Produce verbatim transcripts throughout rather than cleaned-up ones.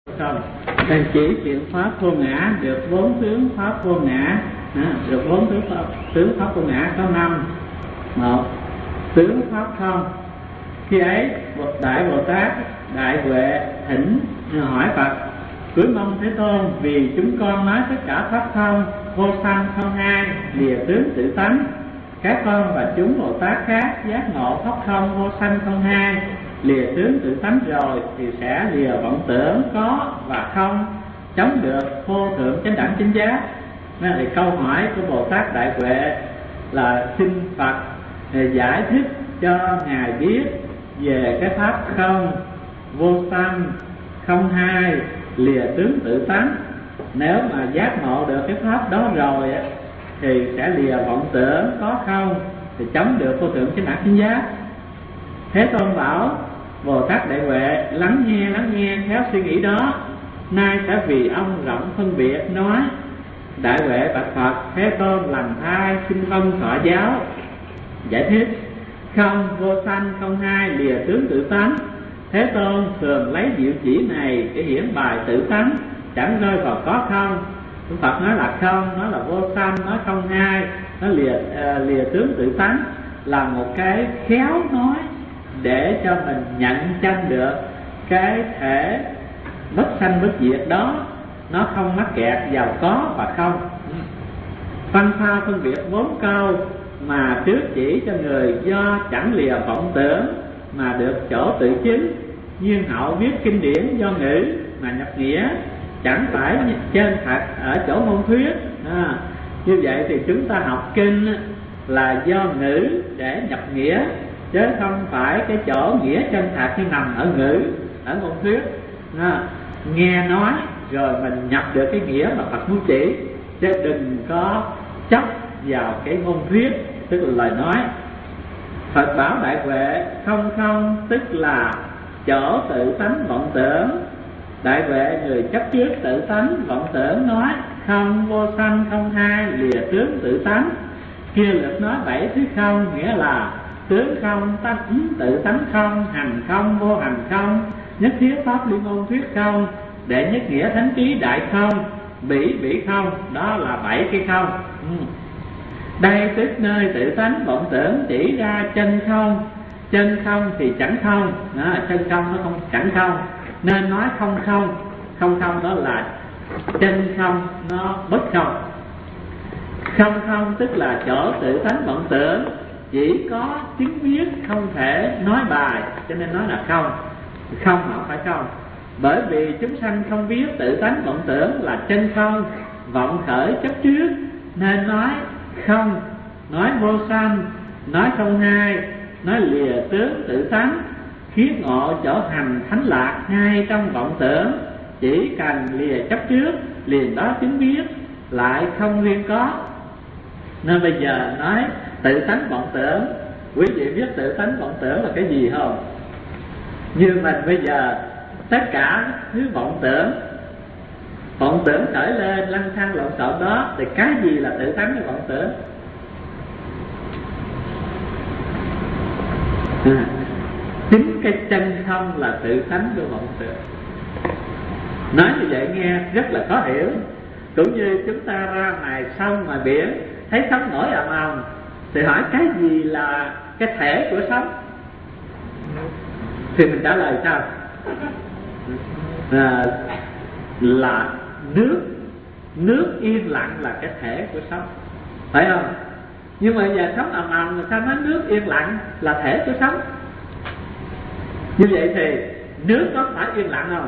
Không, đang chỉ chuyện pháp vô ngã được bốn tướng pháp vô ngã, à, được bốn tướng pháp, tướng pháp vô ngã có năm. Một, tướng pháp không. Khi ấy đại Bồ Tát đại huệ thỉnh hỏi Phật: cúi mong Thế Tôn, vì chúng con nói tất cả pháp không, vô sanh không hai, lìa tướng tự tánh. Các con và chúng Bồ Tát khác giác ngộ pháp không, vô sanh không hai, lìa tướng tự tánh rồi thì sẽ lìa vọng tưởng có và không, chống được vô thượng chánh đẳng chánh giác. Nên thì câu hỏi của Bồ Tát đại huệ là xin Phật giải thích cho ngài biết về cái pháp không, vô sanh không hai, lìa tướng tự tánh. Nếu mà giác ngộ được cái pháp đó rồi thì sẽ lìa vọng tưởng có không, thì chống được vô thượng chánh đẳng chánh giác. Thế Tôn bảo: Bồ Tát đại huệ, lắng nghe lắng nghe khéo suy nghĩ đó, nay sẽ vì ông rộng phân biệt nói. Đại huệ bạch Phật: Thế Tôn lành thai, xin vâng thọ giáo. Giải thích: không, vô sanh không hai, lìa tướng tự tánh. Thế Tôn thường lấy diệu chỉ này để hiển bài tự tánh, chẳng rơi vào có không. Phật nói là không, nói là vô sanh, nói không hai, nó lìa uh, lìa tướng tự tánh, là một cái khéo nói để cho mình nhận chân được cái thể bất sanh bất diệt đó, nó không mắc kẹt vào có và không. Văn pha phân biệt bốn câu mà trước chỉ cho người do chẳng lìa vọng tưởng mà được chỗ tự chứng. Duyên hậu viết kinh điển do ngữ mà nhập nghĩa, chẳng phải trên thật ở chỗ môn thuyết. À, như vậy thì chúng ta học kinh là do ngữ để nhập nghĩa, chứ không phải cái chỗ nghĩa chân thật như nằm ở ngữ, ở môn thuyết. À, nghe nói rồi mình nhập được cái nghĩa mà Phật muốn chỉ, chứ đừng có chấp vào cái môn thuyết, tức là lời nói. Phật bảo đại huệ: không không tức là chỗ tự tánh vọng tưởng. Đại huệ, người chấp trước tự tánh vọng tưởng nói không, vô sanh không hai, lìa tướng tự tánh. Kia lực nói bảy thứ không, nghĩa là tướng không, tánh tự tánh không, hành không, vô hành không, nhất thiết pháp liên môn thuyết không, đệ nhất nghĩa thánh trí đại không, bỉ bỉ không. Đó là bảy cái không. ừ. Đây tức nơi tự tánh vọng tưởng chỉ ra chân không. Chân không thì chẳng không, đó, chân không nó không chẳng không, nên nói không không. Không không đó là chân không, nó bất không. Không không tức là chỗ tự tánh vọng tưởng chỉ có chứng viết, không thể nói bài, cho nên nói là không. Không không phải không, bởi vì chúng sanh không biết tự tánh vọng tưởng là chân không, vọng khởi chấp trước, nên nói không, nói vô sanh, nói không hai, nói lìa tướng tự tánh. Khiết ngộ chỗ hành thánh lạc ngay trong vọng tưởng, chỉ cần lìa chấp trước, liền đó chứng biết, lại không liên có. Nên bây giờ nói tự tánh vọng tưởng, quý vị biết tự tánh vọng tưởng là cái gì không? Như mình bây giờ tất cả thứ vọng tưởng, vọng tưởng khởi lên lăng xăng lộn xộn đó, thì cái gì là tự tánh của vọng tưởng? À, chính cái chân không là tự tánh của vọng tưởng. Nói như vậy nghe rất là khó hiểu. Cũng như chúng ta ra ngoài sông ngoài biển, thấy sóng nổi ầm ầm, thì hỏi cái gì là cái thể của sóng, thì mình trả lời sao? À, là nước. Nước yên lặng là cái thể của sóng, phải không? Nhưng mà giờ sóng ầm ầm mà sao nói nước yên lặng là thể của sóng? Như vậy thì nước có phải yên lặng không?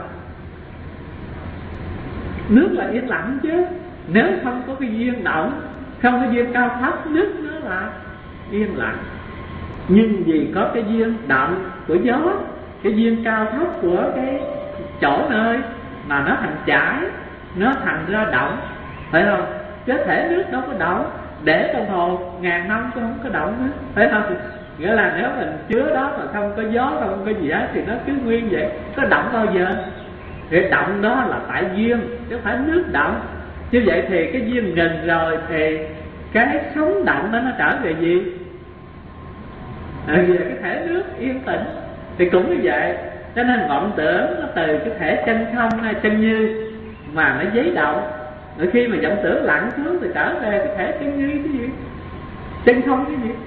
Nước là yên lặng chứ. Nếu không có cái duyên động, không có duyên cao thấp, nước nó là yên lặng. Nhưng vì có cái duyên động của gió, cái duyên cao thấp của cái chỗ nơi mà nó thành chảy, nó thành ra động, phải không? Chứ thể nước đâu có động, để trong hồ ngàn năm cũng không có động nữa, phải không? Nghĩa là nếu mình chứa đó mà không có gió, không có gì hết thì nó cứ nguyên vậy, có động bao giờ? Cái động đó là tại duyên, chứ không phải nước động. Như vậy thì cái duyên ngừng rồi thì cái sống động đó nó trở về gì? À, về cái thể nước yên tĩnh. Thì cũng như vậy, Cho nên vọng tưởng nó từ cái thể chân không hay chân như mà nó giấy động. Rồi khi mà vọng tưởng lặn xuống thì trở về cái thể chân như cái gì, chân không cái gì.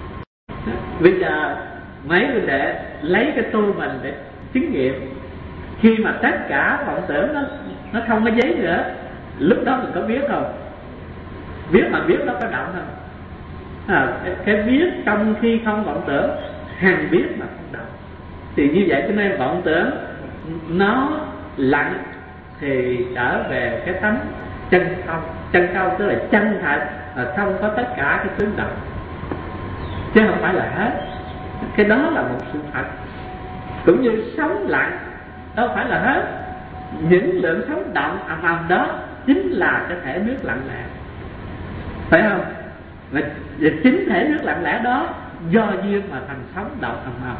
Bây giờ mấy huynh đệ lấy cái tu mình để chứng nghiệm. Khi mà tất cả vọng tưởng nó nó không có giấy nữa, lúc đó mình có biết không? Biết mà biết nó có động không? À, cái, cái biết trong khi không vọng tưởng, hàng biết mà không động. Thì như vậy cho nên vọng tưởng nó lặng thì trở về cái tánh chân không. Chân không tức là chân thật, là không có tất cả cái tướng động, chứ không phải là hết. Cái đó là một sự thật. Cũng như sống lặng đâu phải là hết. Những lượng sống động ầm ầm đó chính là cái thể nước lặng lẽ, phải không? Và chính thể nước lặng lẽ đó do duyên mà thành sống động ầm ầm.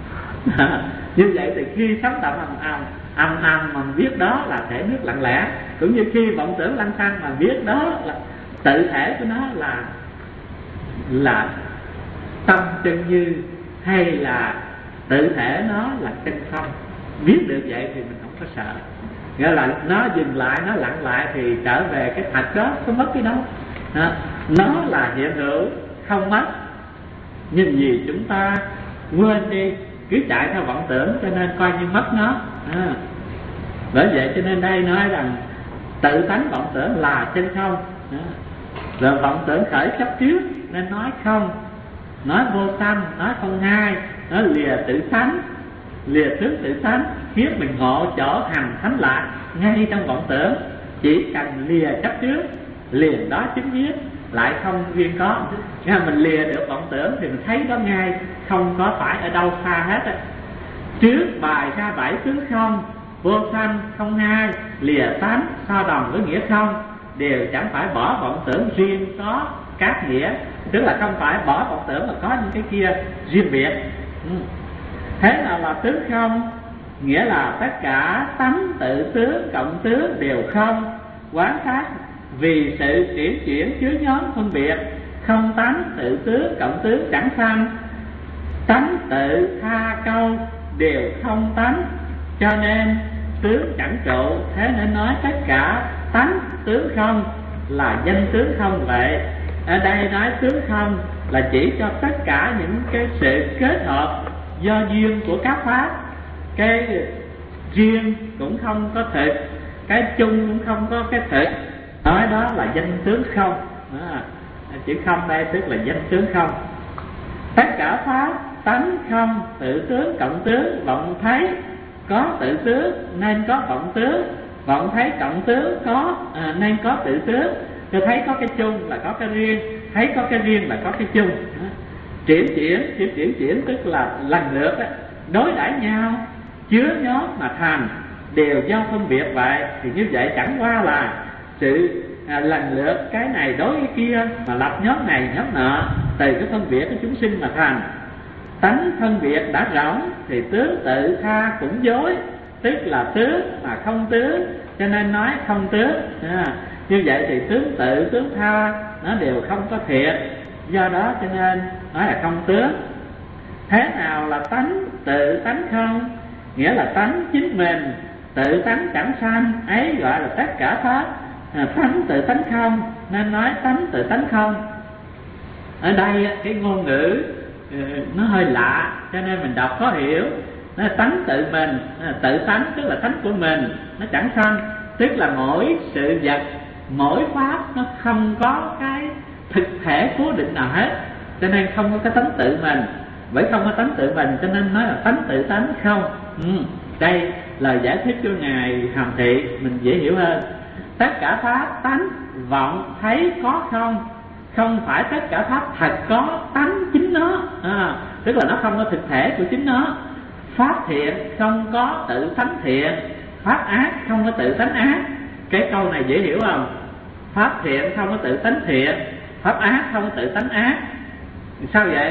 Như vậy thì khi sống động ầm ầm ầm ầm mà biết đó là thể nước lặng lẽ, cũng như khi vọng tưởng lăng xăng mà biết đó là tự thể của nó là là tâm chân như, hay là tự thể nó là chân không. Biết được vậy thì mình không có sợ. Nghĩa là nó dừng lại, nó lặng lại thì trở về cái thật đó, không mất cái đâu. Đó. Nó là hiện hữu, không mất. Nhưng vì chúng ta quên đi, cứ chạy theo vọng tưởng cho nên coi như mất nó. À. Bởi vậy cho nên đây nói rằng tự tánh vọng tưởng là chân không. Đó. Rồi vọng tưởng khởi chấp trước nên nói không, nói vô sanh, nói không hai, nói lìa tự tánh, lìa tướng tự tánh, khiến mình ngộ chỗ hành thánh lạc ngay trong vọng tưởng. Chỉ cần lìa chấp trước, liền đó chứng biết, lại không riêng có. Nếu mình lìa được vọng tưởng thì mình thấy đó ngay, không có phải ở đâu xa hết á. Trước bài ra bảy tướng không, vô sanh, không hai, lìa tánh, so đồng với nghĩa không, đều chẳng phải bỏ vọng tưởng riêng có các nghĩa. Tức là không phải bỏ vọng tưởng mà có những cái kia riêng biệt. Ừ. Thế nào là tướng không? Nghĩa là tất cả tánh tự tướng cộng tướng đều không. Quán sát vì sự triển chuyển chứa nhóm phân biệt, không tánh tự tướng cộng tướng chẳng sanh. Tánh tự tha câu đều không tánh, cho nên tướng chẳng trụ. Thế nên nói tất cả tánh tướng không là danh tướng không vậy. Ở đây nói tướng không là chỉ cho tất cả những cái sự kết hợp do duyên của các pháp. Cái riêng cũng không có thực, cái chung cũng không có cái thực. Nói đó là danh tướng không. À, chữ không đây tức là danh tướng không. Tất cả pháp tánh không, tự tướng cộng tướng, vọng thấy có tự tướng nên có vọng tướng, vọng thấy cộng tướng có à, nên có tự tướng. Tôi thấy có cái chung là có cái riêng, thấy có cái riêng là có cái chung. Triển chuyển, chuyển chuyển chuyển tức là lần lượt đó, đối đãi nhau, chứa nhóm mà thành, đều do phân biệt vậy. Thì như vậy chẳng qua là sự à, lần lượt cái này đối với kia mà lập nhóm này nhóm nọ, từ cái phân biệt của chúng sinh mà thành. Tánh phân biệt đã rỗng thì tướng tự tha cũng dối, tức là tướng mà không tướng, cho nên nói không tướng. À, như vậy thì tướng tự tướng tha nó đều không có thiệt, do đó cho nên nói là không tướng. Thế nào là tánh tự tánh không? Nghĩa là tánh chính mình, tự tánh chẳng sanh, ấy gọi là tất cả pháp. À, tánh tự tánh không nên nói tánh tự tánh không. Ở đây cái ngôn ngữ nó hơi lạ cho nên mình đọc khó hiểu. Nó là tánh tự mình, tự tánh tức là tánh của mình, nó chẳng sanh, tức là mỗi sự vật, mỗi pháp nó không có cái thực thể cố định nào hết, cho nên không có cái tánh tự mình. Bởi không có tánh tự mình cho nên nói là tánh tự tánh không. Ừ. Đây là giải thích cho Ngài Hàm Thị mình dễ hiểu hơn. Tất cả pháp tánh vọng thấy có không, không phải tất cả pháp thật có tánh chính nó. À, tức là nó không có thực thể của chính nó. Pháp thiện không có tự tánh thiện, pháp ác không có tự tánh ác. Cái câu này dễ hiểu không? Pháp thiện không có tự tánh thiện, pháp ác không có tự tánh ác. Sao vậy?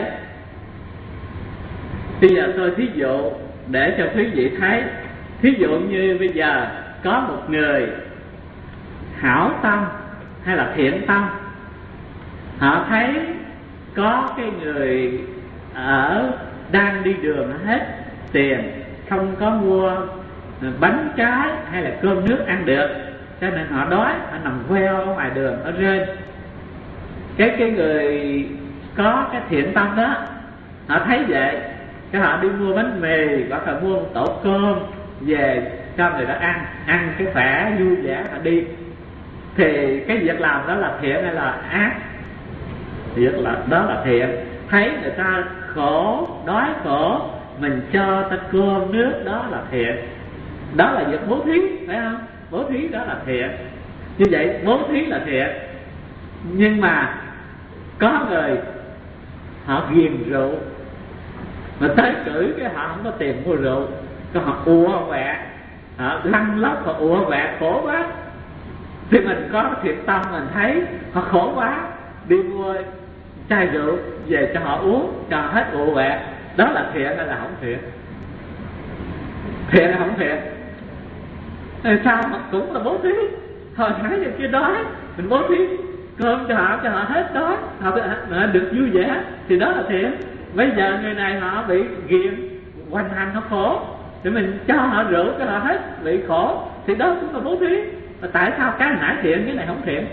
Bây giờ tôi thí dụ để cho quý vị thấy. Thí dụ như bây giờ có một người hảo tâm hay là thiện tâm, họ thấy có cái người ở đang đi đường hết tiền, không có mua bánh trái hay là cơm nước ăn được, cho nên họ đói, họ nằm queo ở ngoài đường, họ rên. Cái cái người có cái thiện tâm đó, họ thấy vậy, cái họ đi mua bánh mì hoặc là mua một tổ cơm về cho người đó ăn, ăn cái khỏe vui vẻ họ đi. Thì cái việc làm đó là thiện hay là ác? Việc là đó là thiện. Thấy người ta khổ, đói khổ, mình cho ta cơm nước, đó là thiện. Đó là việc bố thí, phải không? Bố thí đó là thiện. Như vậy bố thí là thiện. Nhưng mà có người họ ghiền rượu, mà tới cử cái họ không có tiền mua rượu, cái họ ùa quẹ, họ lăn lóc, họ ùa quẹ, khổ quá. Thì mình có thiện tâm, mình thấy họ khổ quá, đi mua chai rượu về cho họ uống, cho hết ùa quẹ. Đó là thiện hay là không thiện? Thiện hay không thiện? Sao mà cũng là bố thí. Hồi nãy giờ kia đói, mình bố thí cơm cho họ, cho họ hết đói, họ được vui vẻ, thì đó là thiện. Bây giờ người này họ bị ghiền, hoành hành, họ khổ, thì mình cho họ rượu cho họ hết bị khổ, thì đó cũng là bố thí. Mà tại sao cái nãy thiện, cái này không thiện?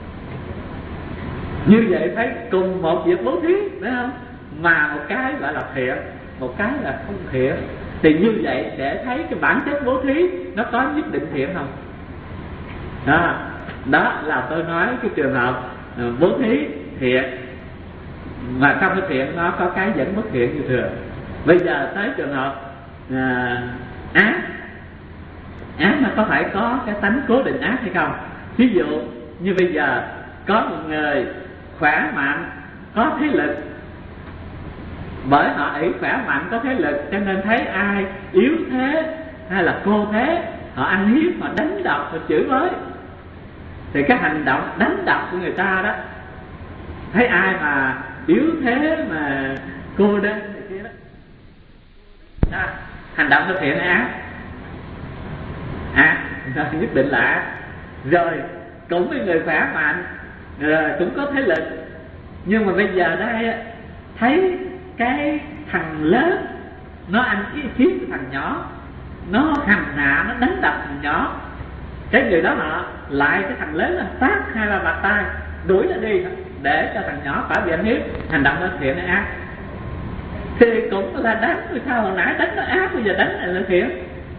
Như vậy thấy cùng một việc bố thí, phải không? Mà một cái gọi là thiện, một cái là không thiện. Thì như vậy để thấy cái bản chất bố thí nó có nhất định thiện không? Đó, đó là tôi nói cái trường hợp bố thí thiện, mà trong cái thiện nó có cái vẫn bất thiện như thường. Bây giờ tới trường hợp à, ác. Ác nó có phải có cái tánh cố định ác hay không? Ví dụ như bây giờ có một người khỏe mạnh, có thế lực, bởi họ ý khỏe mạnh có thế lực cho nên thấy ai yếu thế hay là cô thế, họ ăn hiếp, họ đánh đập, họ chửi bới. Thì cái hành động đánh đập của người ta đó, thấy ai mà yếu thế mà cô đơn này kia đó, đó hành động thực hiện ác. Ác, nhất định là ác. Rồi cũng với người khỏe mạnh, rồi cũng có thế lực, nhưng mà bây giờ đây thấy cái thằng lớn nó ăn ý hiếp cái thằng nhỏ, nó hành hạ, nó đánh đập thằng nhỏ, cái người đó họ lại cái thằng lớn là tát hay là bạt tay đuổi nó đi để cho thằng nhỏ phải bị ăn hiếp. Hành động đó thiện hay ác? Thì cũng là đánh. Vì sao hồi nãy đánh nó ác, bây giờ đánh này là thiện?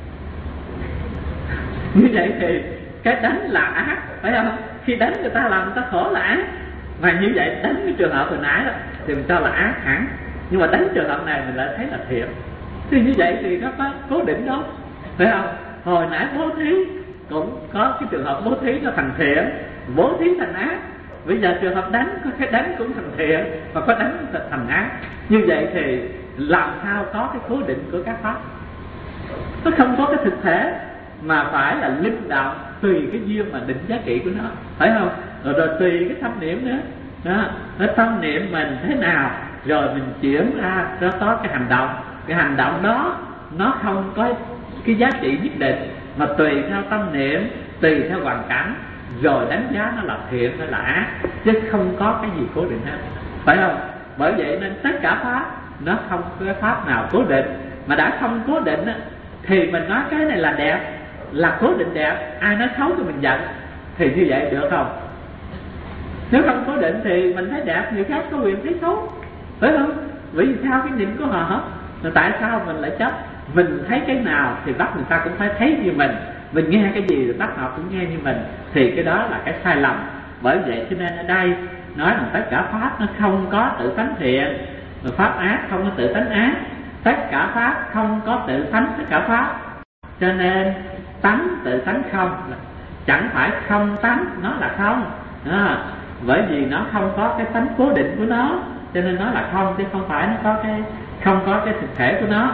Như vậy thì cái đánh là ác, phải không? Khi đánh người ta làm người ta khổ là ác. Và như vậy đánh cái trường hợp hồi nãy đó thì mình cho là ác hẳn, nhưng mà đánh trường hợp này mình lại thấy là thiện. Thì như vậy thì nó có cố định đó, phải không? Hồi nãy bố thí cũng có cái trường hợp bố thí nó thành thiện, bố thí thành ác. Bây giờ trường hợp đánh, có cái đánh cũng thành thiện và có đánh thành ác. Như vậy thì làm sao có cái cố định của các pháp? Nó không có cái thực thể, mà phải là linh động, tùy cái duyên mà định giá trị của nó, phải không? Rồi, rồi tùy cái tâm niệm nữa đó, nó tâm niệm mình thế nào rồi mình chuyển ra nó có cái hành động. Cái hành động đó nó không có cái giá trị nhất định, mà tùy theo tâm niệm, tùy theo hoàn cảnh rồi đánh giá nó là thiện hay là ác, chứ không có cái gì cố định hết, phải không? Bởi vậy nên tất cả pháp nó không có cái pháp nào cố định. Mà đã không cố định á, thì mình nói cái này là đẹp, là cố định đẹp, ai nói xấu thì mình giận, thì như vậy được không? Nếu không cố định thì mình thấy đẹp, người khác có quyền thấy xấu, phải không? Vì sao cái nhìn của họ? Tại sao mình lại chấp? Mình thấy cái nào thì bắt người ta cũng phải thấy như mình, mình nghe cái gì thì bắt họ cũng nghe như mình, thì cái đó là cái sai lầm. Bởi vậy cho nên ở đây nói rằng tất cả pháp nó không có tự tánh thiện, mà pháp ác không có tự tánh ác. Tất cả pháp không có tự tánh tất cả pháp, cho nên tánh tự tánh không, chẳng phải không tánh, nó là không à, bởi vì nó không có cái tánh cố định của nó, cho nên nó là không, chứ không phải nó có cái không có cái thực thể của nó.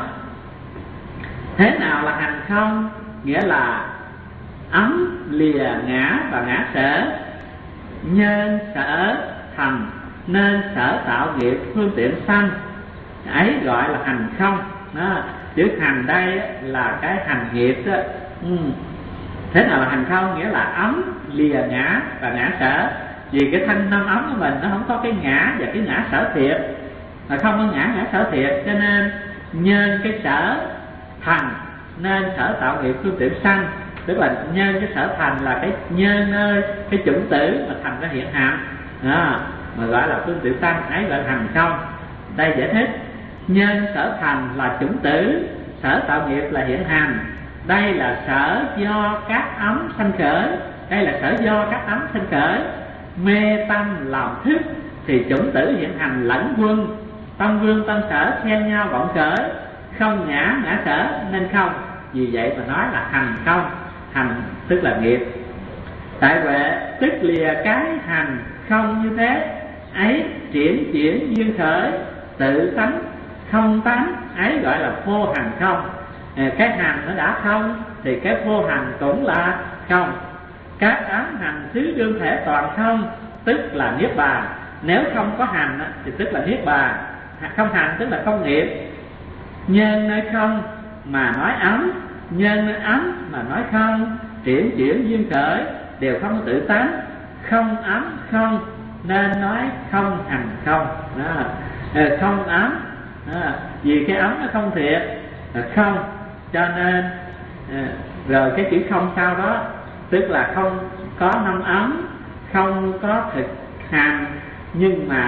Thế nào là hành không? Nghĩa là ấm, lìa, ngã và ngã sở, nhân sở thành, nên sở tạo nghiệp phương tiện sanh, ấy gọi là hành không đó. Chữ hành đây là cái hành nghiệp đó. Ừ. Thế nào là hành không? Nghĩa là ấm, lìa, ngã và ngã sở. Vì cái thanh năm ấm của mình nó không có cái ngã và cái ngã sở thiệt, mà không có ngã ngã sở thiệt, cho nên nhân cái sở thành, nên sở tạo nghiệp phương tiện sanh. Tức là nhân cái sở thành là cái nhân nơi cái chủng tử mà thành ra hiện hạnh đó, mà gọi là phương tiện sanh, ấy gọi là hành không. Đây giải thích nhân sở thành là chủng tử, sở tạo nghiệp là hiện hành. Đây là sở do các ấm sanh khởi, đây là sở do các ấm sanh khởi. Mê tâm làm thức thì chủng tử hiện hành lẫn quân, tâm vương tâm sở xen nhau vọng khởi, không ngã ngã sở nên không. Vì vậy mà nói là hành không. Hành tức là nghiệp. Tại huệ tức lìa cái hành không như thế, ấy triển chuyển duyên khởi, tự tánh không tánh, ấy gọi là vô hành không. À, cái hành nó đã không thì cái vô hành cũng là không. Các ám hành xứ đương thể toàn không, tức là niết bàn. Nếu không có hành thì tức là niết bàn. Không hành tức là không nghiệp. Nhân nơi không mà nói ấm, nhân nơi ấm mà nói không, triển chuyển duyên khởi đều không có tự tánh, không ấm không nên nói không hành không. Đó. Không ấm đó. Vì cái ấm nó không thiệt không, cho nên rồi cái chữ không sau đó tức là không có năm ấm, không có thực hành, nhưng mà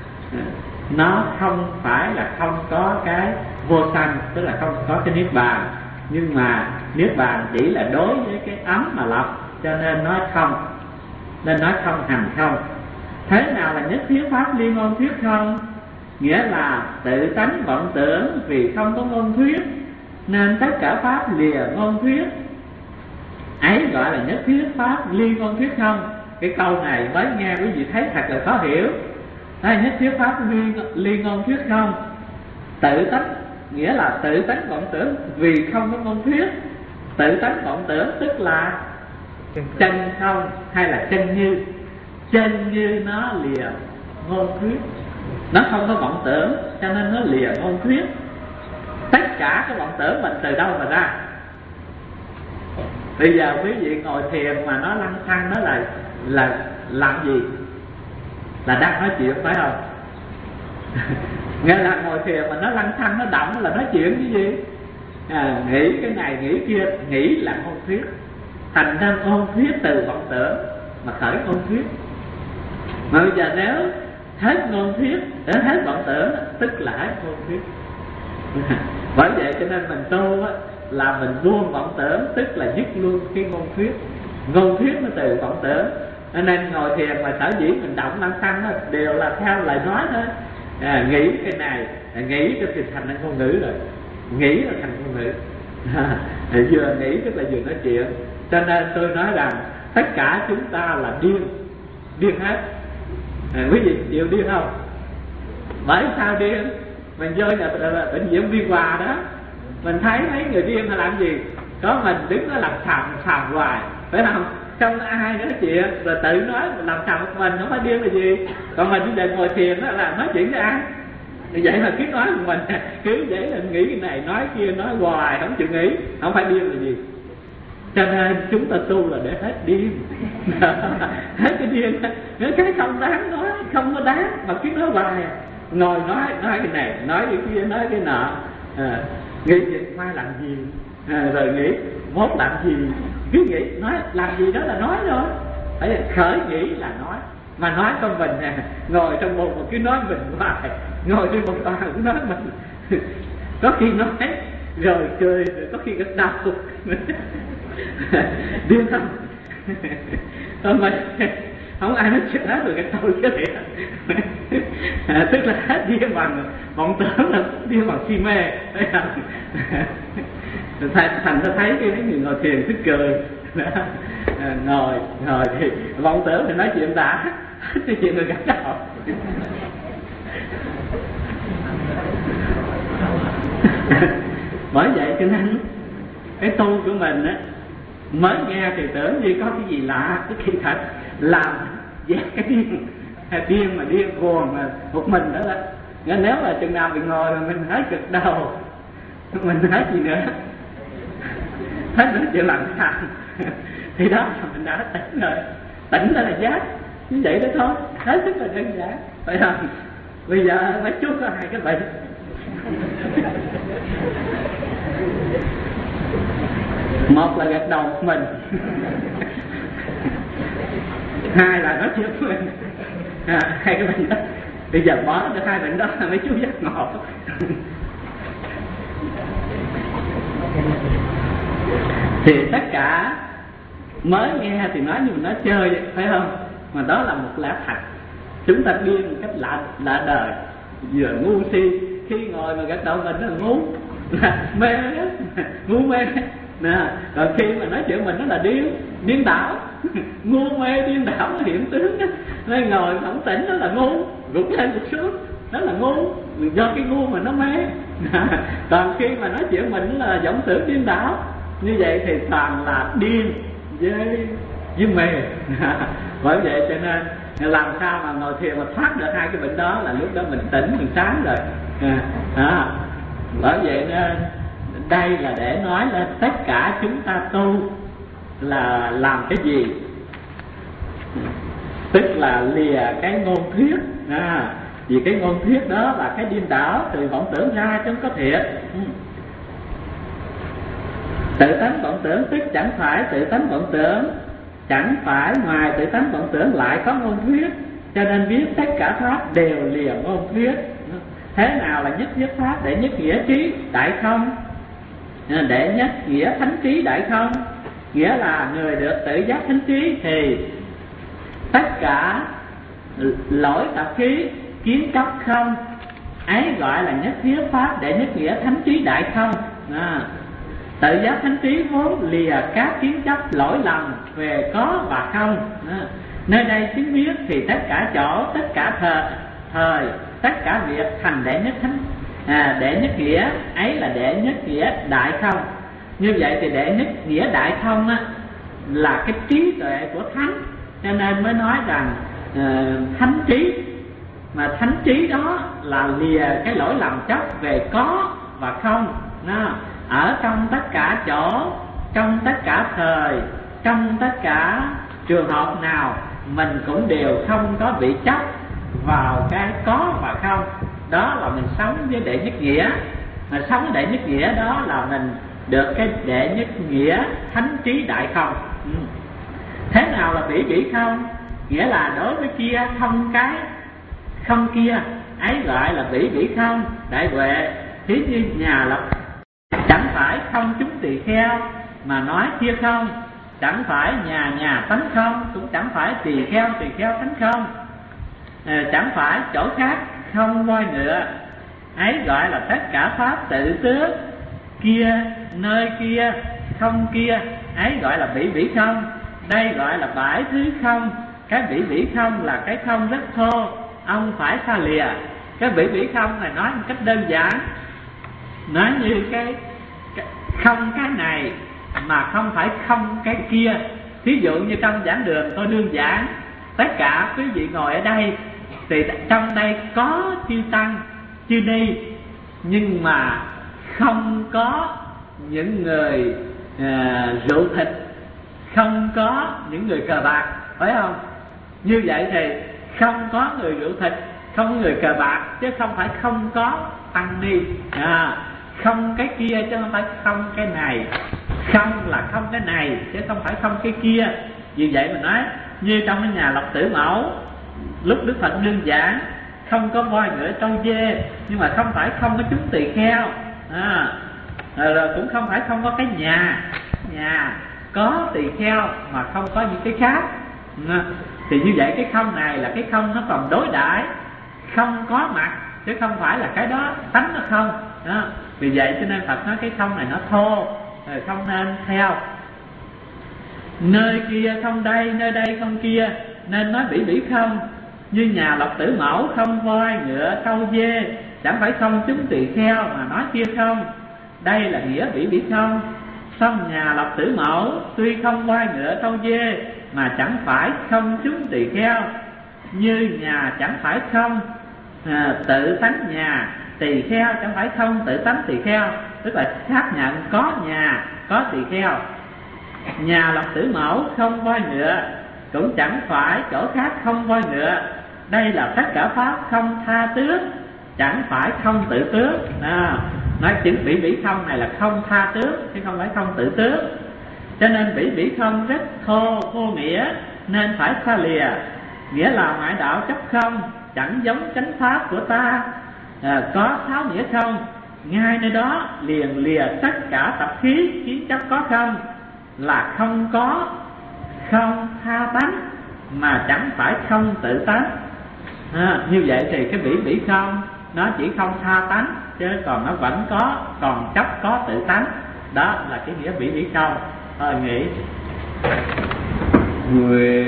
nó không phải là không có cái vô sanh, tức là không có cái niết bàn. Nhưng mà niết bàn chỉ là đối với cái ấm mà lập, cho nên nói không, nên nói không hành không. Thế nào là nhất thiết pháp liên ngôn thuyết không? Nghĩa là tự tánh vọng tưởng, vì không có ngôn thuyết nên tất cả pháp lìa ngôn thuyết, ấy gọi là nhất thiết pháp liên ngôn thuyết không. Cái câu này mới nghe quý vị thấy thật là khó hiểu. Đây, nhất thiết pháp liên, liên ngôn thuyết không. Tự tánh nghĩa là tự tánh vọng tưởng vì không có ngôn thuyết. Tự tánh vọng tưởng tức là chân không hay là chân như. Chân như nó lìa ngôn thuyết, nó không có vọng tưởng cho nên nó lìa ngôn thuyết. Tất cả cái vọng tưởng mình từ đâu mà ra? Bây giờ quý vị ngồi thiền mà nó lăng xăng nó là là làm gì? Là đang nói chuyện phải không? Nghe là ngồi thiền mà nó lăng xăng nó động là nói chuyện cái gì? À, nghĩ cái này nghĩ kia, nghĩ là ngôn thuyết. Thành ra ngôn thuyết từ vọng tưởng mà khởi ngôn thuyết. Mà bây giờ nếu hết ngôn thuyết, đến hết vọng tưởng tức là hết ngôn thuyết. Bởi vậy cho nên mình tu á, là mình buông vọng tưởng, tức là dứt luôn cái ngôn thuyết. Ngôn thuyết nó từ vọng tưởng. Nên ngồi thiền mà sở dĩ mình động lăng xăng đó, đều là theo lời nói thôi. À, nghĩ cái này, à, nghĩ cái thì thành ngôn ngữ rồi. Nghĩ là thành ngôn ngữ. À, vừa nghĩ tức là vừa nói chuyện. Cho nên tôi nói rằng tất cả chúng ta là điên, điên hết. À, quý vị chịu điên không? Bởi sao điên? Mình vô nhà bệnh viện Biên Hòa đó, mình thấy mấy người điên là làm gì? Có mình đứng đó làm xàm xàm hoài, phải không? Không ai nói chuyện, rồi tự nói làm xàm một mình, không phải điên là gì? Còn mình bây giờ ngồi thiền đó là nói chuyện với ai? Vậy mà cứ nói một mình, cứ vậy là nghĩ cái này nói kia, nói hoài không chịu nghĩ, không phải điên là gì? Cho nên chúng ta tu là để hết điên. Hết cái điên, những cái không đáng nói, không có đáng mà cứ nói hoài. Ngồi nói, nói cái này, nói cái kia, nói cái nọ, à, nghĩ việc mai làm gì, à, rồi nghĩ mốt làm gì, cứ nghĩ nói làm gì đó là nói thôi. Phải khởi nghĩ là nói, mà nói con mình nè, ngồi trong bồn mà cứ nói mình hoài, ngồi trên bồn tòa cũng nói mình. Có khi nói rồi cười, rồi có khi gật đầu. Điên không? Thôi mình không ai nói chuyện hết rồi cái tôi chứ thiệt. À, tức là hết điên bằng vọng tưởng, là điên bằng si mê, thấy không? Thành, thành ra thấy cái người ngồi thiền thích cười. À, ngồi ngồi thì vọng tưởng thì nói chuyện đã, cái chuyện rồi gật đầu. Bởi vậy cho nên cái tu của mình á, mới nghe thì tưởng như có cái gì lạ, cái khi thật làm dẹp cái điên, điên mà điên cuồng mà một mình đó đó. Nếu mà chừng nào mình ngồi mà mình hết cực đầu, mình hết gì nữa, hết nữa chuyện làm sao, thì đó là mình đã tỉnh rồi. Tỉnh đó là giác, như vậy đó thôi, hết sức là đơn giản, phải không? Bây giờ mấy chú có hai cái bệnh. Một là gật đầu một mình, hai là nói chuyện với mình. À, hai cái bệnh đó bây giờ bỏ được hai bệnh đó là mấy chú giác ngộ. Thì tất cả mới nghe thì nói như mình nói chơi vậy, phải không? Mà đó là một lẽ thật. Chúng ta điên một cách lạ lạ đời, vừa ngu si, khi ngồi mà gật đầu mình nó là ngu, là mê, ngu mê. Nè, còn khi mà nói chuyện mình nó là điên, điên đảo, ngu mê điên đảo nó hiện tướng đó. Nên ngồi không tỉnh nó là ngu, gục lên gục xuống, đó là ngu, do cái ngu mà nó mê. Còn khi mà nói chuyện mình là vọng tưởng điên đảo, như vậy thì toàn là điên với với mê. Bởi vậy cho nên làm sao mà ngồi thiền mà thoát được hai cái bệnh đó là lúc đó mình tỉnh, mình sáng rồi. À, bởi vậy nên đây là để nói lên tất cả chúng ta tu là làm cái gì, tức là lìa cái ngôn thuyết. À, vì cái ngôn thuyết đó là cái điên đảo từ vọng tưởng ra chứ không có thiệt. Tự tánh vọng tưởng tức chẳng phải tự tánh vọng tưởng, chẳng phải ngoài tự tánh vọng tưởng lại có ngôn thuyết. Cho nên biết tất cả pháp đều lìa ngôn thuyết. Thế nào là nhất nhất pháp? Để nhất nghĩa trí đại không, để nhất nghĩa thánh trí đại không. Nghĩa là người được tự giác thánh trí thì tất cả lỗi tập khí kiến chấp không, ấy gọi là nhất thiết pháp để nhất nghĩa thánh trí đại không. À, tự giác thánh trí vốn lìa các kiến chấp lỗi lầm về có và không. À, nơi đây chứng biết thì tất cả chỗ, tất cả thời, thời tất cả việc thành đệ nhất thánh, à, đệ nhất nghĩa ấy là đệ nhất nghĩa đại không. Như vậy thì đệ nhất nghĩa đại không á, là cái trí tuệ của thánh, cho nên mới nói rằng uh, thánh trí. Mà thánh trí đó là lìa cái lỗi lầm chấp về có và không. Nó ở trong tất cả chỗ, trong tất cả thời, trong tất cả trường hợp nào mình cũng đều không có bị chấp vào cái có và không. Đó là mình sống với đệ nhất nghĩa. Mà sống đệ nhất nghĩa đó là mình được cái đệ nhất nghĩa thánh trí đại không. Ừ. Thế nào là bỉ bỉ không? Nghĩa là đối với kia không cái không kia, ấy gọi là bỉ bỉ không đại huệ. Thí như nhà lập chẳng phải không chúng tỳ kheo mà nói kia không, chẳng phải nhà nhà tánh không, cũng chẳng phải tỳ kheo tỳ kheo tánh không, à, chẳng phải chỗ khác không voi ngựa, ấy gọi là tất cả pháp tự tước. Kia nơi kia không kia, ấy gọi là bỉ bỉ không. Đây gọi là bãi thứ không. Cái bỉ bỉ không là cái không rất thô, ông phải xa lìa. Cái bỉ bỉ không này nói một cách đơn giản, nói như cái, cái không cái này mà không phải không cái kia. Ví dụ như trong giảng đường tôi đương giảng, tất cả quý vị ngồi ở đây thì trong đây có chư tăng chư ni, nhưng mà không có những người à, rượu thịt, không có những người cờ bạc, phải không? Như vậy thì không có người rượu thịt, không có người cờ bạc, chứ không phải không có tăng ni. À, không cái kia chứ không phải không cái này. Không là không cái này chứ không phải không cái kia. Vì vậy mình nói như trong cái nhà Lộc Tử Mẫu, lúc Đức Phật đương giảng không có voi ngựa trâu dê, nhưng mà không phải không có chúng tỳ kheo. À, rồi cũng không phải không có cái nhà, nhà có tỳ kheo mà không có những cái khác. À, thì như vậy cái không này là cái không nó còn đối đãi, không có mặt chứ không phải là cái đó tánh nó không. Đó. Vì vậy cho nên Phật nói cái không này nó thô, rồi không nên theo. Nơi kia không đây, nơi đây không kia, nên nói bỉ bỉ không. Như nhà Lộc Tử Mẫu không voi ngựa trâu dê, chẳng phải không chúng tỳ kheo mà nói kia không. Đây là nghĩa bỉ bỉ không. Xong nhà Lộc Tử Mẫu tuy không voi ngựa trâu dê mà chẳng phải không chúng tỳ kheo. Như nhà chẳng phải không à, tự tánh nhà tỳ kheo, chẳng phải không tự tánh tỳ kheo, tức là xác nhận có nhà có tỳ kheo. Nhà Lộc Tử Mẫu không voi ngựa, cũng chẳng phải chỗ khác không voi ngựa. Đây là tất cả pháp không tha tước, chẳng phải không tự tước. À, nói chữ bỉ bỉ không này là không tha tước chứ không phải không tự tước. Cho nên bỉ bỉ không rất thô vô nghĩa, nên phải xa lìa. Nghĩa là ngoại đạo chấp không, chẳng giống chánh pháp của ta. à, Có tháo nghĩa không, ngay nơi đó liền lìa tất cả tập khí kiến chấp có không, là không có, không tha tánh, mà chẳng phải không tự tánh. à, Như vậy thì cái bỉ bỉ không nó chỉ không tha tánh, chứ còn nó vẫn có, còn chấp có tự tánh. Đó là cái nghĩa bỉ bỉ không. Thôi nghĩ nguyện